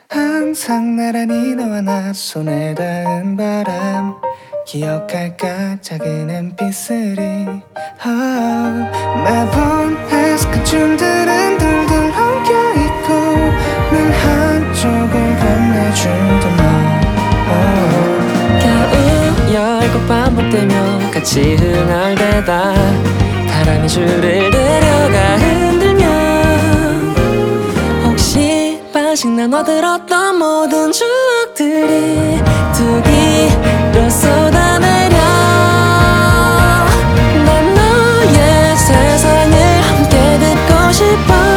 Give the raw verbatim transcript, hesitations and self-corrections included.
항상 나란히 너와 나 손에 닿은 바람 기억할까 작은 햇빛들이 oh, 매번 애석한 춤들은 둘둘 엉켜있고 늘 한쪽을 건네주던 너 oh. 겨우 열곡 반복되며 같이 흥얼대다 바람이 줄을 내려가 흔들면 혹시 반씩 나눠 들었던 모든 추억들이 두 귀로 쏟아내려 난 너의 세상을 함께 듣고 싶어